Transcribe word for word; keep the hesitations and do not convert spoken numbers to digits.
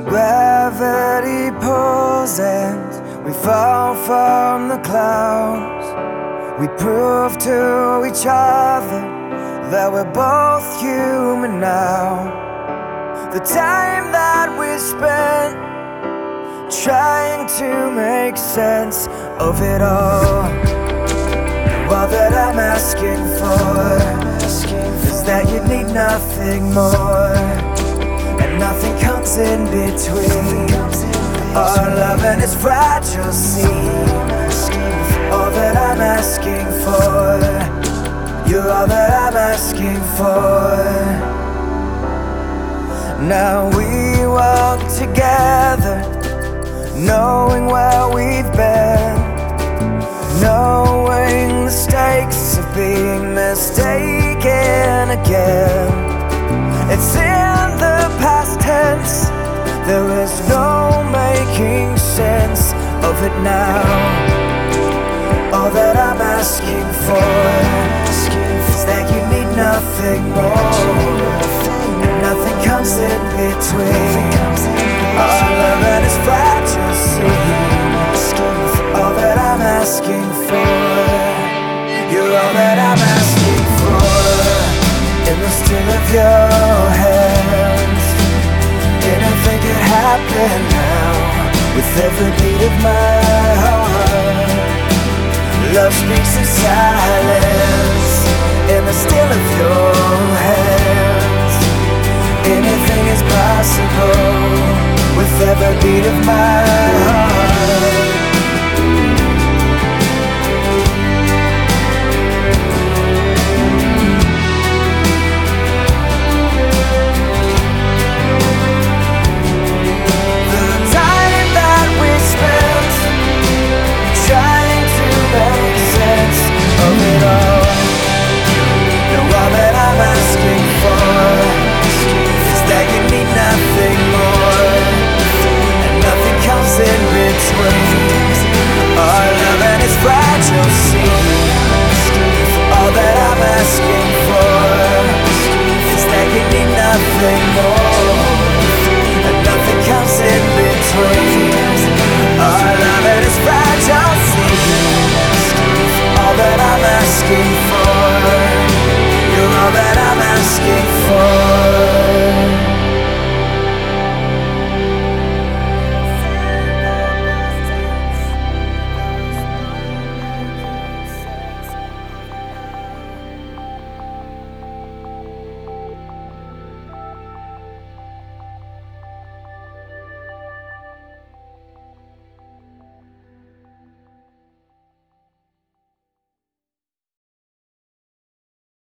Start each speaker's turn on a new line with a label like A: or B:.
A: Gravity pulls and we fall from the clouds. We prove to each other that we're both human now. The time that we spent trying to make sense of it all. All that I'm asking for is that you need nothing more, and nothing comes in between. Our love and its fragile seams. All that I'm asking for, you're all that I'm asking for. Now we walk together, knowing where we've been, knowing the stakes of being mistaken again. It's in the past tense, there is no making sense of it now. All that I'm asking for is that you need nothing more, and nothing comes in between. Our love and its fragile seams. All that I'm asking for, you're all that I'm asking for. In the still of your hands, anything could happen now with every beat of my heart. Love speaks in silence, in the still of your hands. Anything is possible with every beat of my heart.